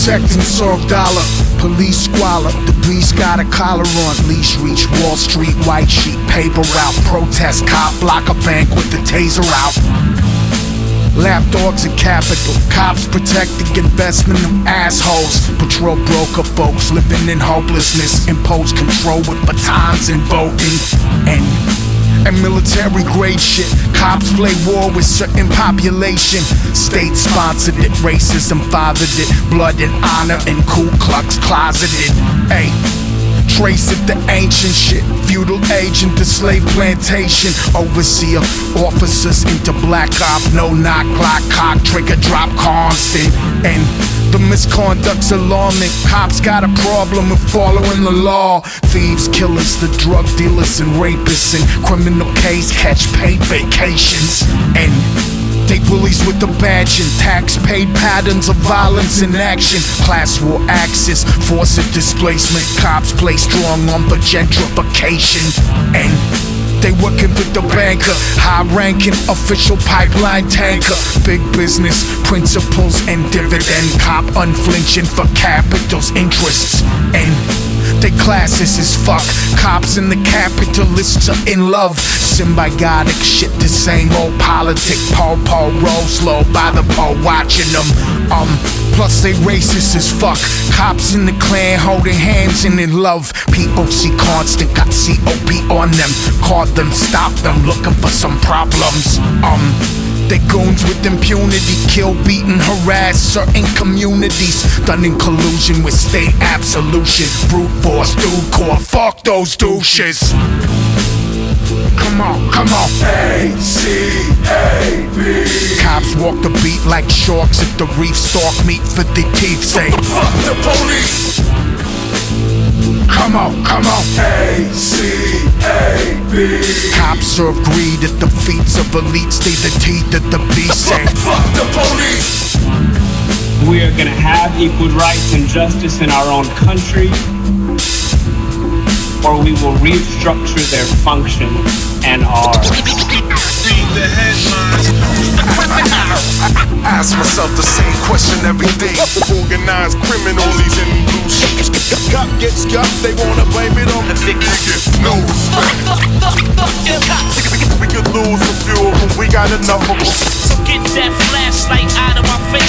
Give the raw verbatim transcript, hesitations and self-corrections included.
protect and serve dollar. Police squalor, the beast got a collar on. Leash reach Wall Street, white sheet, paper route. Protest cop, block a bank with the taser out. Lapdogs and capital, cops protecting investment of assholes. Patrol broker folks living in hopelessness. Impose control with batons invoking. And And military grade shit. Cops play war with certain population. State sponsored it, racism fathered it. Blood and honor and Ku Klux closeted. Ay, trace it the ancient shit. Feudal agent to slave plantation. Overseer officers into black op. No knock, lock, cock, trigger drop constant. And the misconduct's alarming. Cops got a problem with following the law. Thieves, killers, the drug dealers and rapists. And criminal case catch paid vacations. And they bullies with the badge and tax paid patterns of violence in action. Class war axis, force of displacement. Cops play strong on the gentrification. And they working with the banker, high-ranking official pipeline tanker. Big business, principles and dividend. Cop unflinching for capital's interests. And they classes as fuck. Cops and the capitalists are in love. Symbiotic shit, the same old politic. Paul Paul roll slow by the pole watching them. Um, plus they racist as fuck. Cops in the clan holding hands and in love. P O C constant, got C O P on them. Caught them, stopped them, looking for some problems. Um, they goons with impunity, kill, beat, and harass certain communities. Done in collusion with state absolution. Brute force, dude core, fuck those douches. Come on, come on. A C A B. Cops walk the beat like sharks at the reef. Stalk meat for the teeth, say fuck the police. Come on, come on. A C A B. Cops serve greed at the feet of elites. They the teeth of the beast, say fuck the police. We are gonna have equal rights and justice in our own country, or we will restructure their function and ours. Read the headlines. Ask myself the same question every day. Organized criminals in blue sheets. Cop gets got, they wanna blame it on the dick. No respect. We could lose the fuel, but we got enough of them. So get that flashlight out of my face.